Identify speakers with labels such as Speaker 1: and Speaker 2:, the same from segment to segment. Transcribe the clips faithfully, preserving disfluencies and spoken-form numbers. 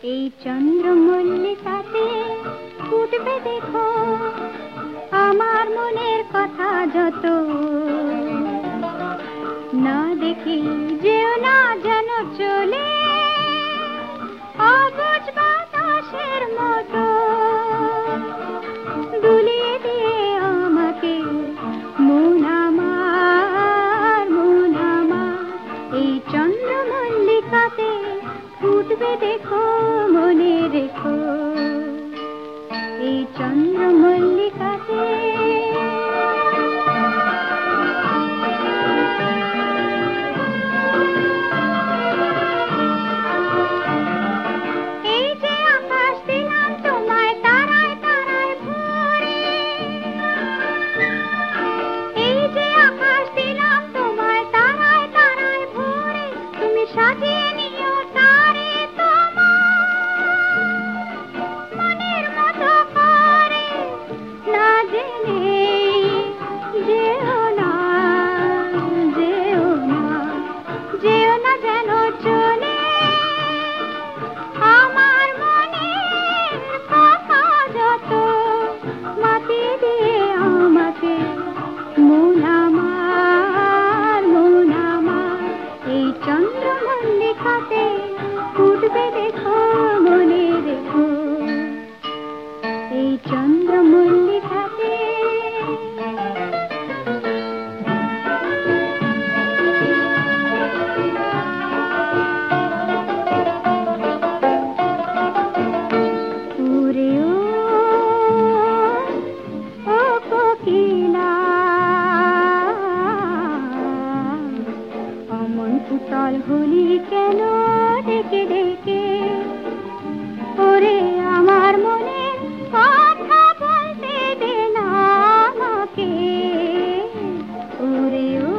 Speaker 1: এই চন্দ্রমল্লিকাতে ফুটবে দেখো আমার মনের কথা যত। না দেখি যেও না যেন চলে অবুঝ বাতাসের মতো, দুলিয়ে দিয়ে আমাকে মন আমার মন আমার। এই চন্দ্রমল্লিকাতে ফুটবে দেখো মনে রেখো, এই চন্দ্রমল্লিকাতে। চন্দ্রমল্লিকাতে ফুটবে দেখো মনে রেখো, এই চন্দ্রমল্লিকাতে। উরে ও ও কোকিলা অমন পুতল হলি কেন ডেকে ডেকে, ওরে আমার মনে কথা বলতে দে না আমাকে। ওরে ও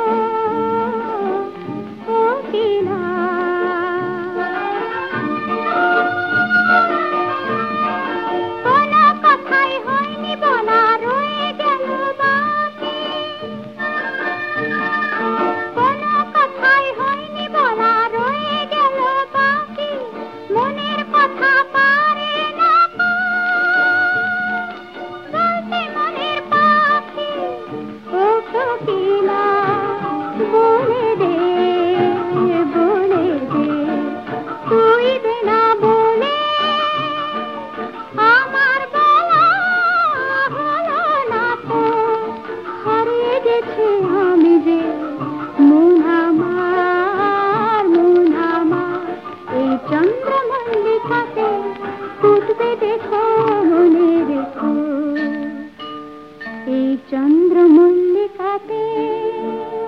Speaker 1: কোকিলা কোনো কথাই হয়নি বলা, রয়ে গেল বাকি। কোনো কথাই হয়নি বলা, রয়ে গেল বাকি। মনের কথা পারে না বলতে মনের পাখি। ও কোকিলা বলে দে বলে দে, তুই দে না বলে আমার বলা হলো না তো। হারিয়ে গেছে আমি যে মন আমার মন আমার। এই চন্দ্রমল্লিকাতে ফুটবে দেখো মনে রেখো, এই চন্দ্রমল্লিকাতে।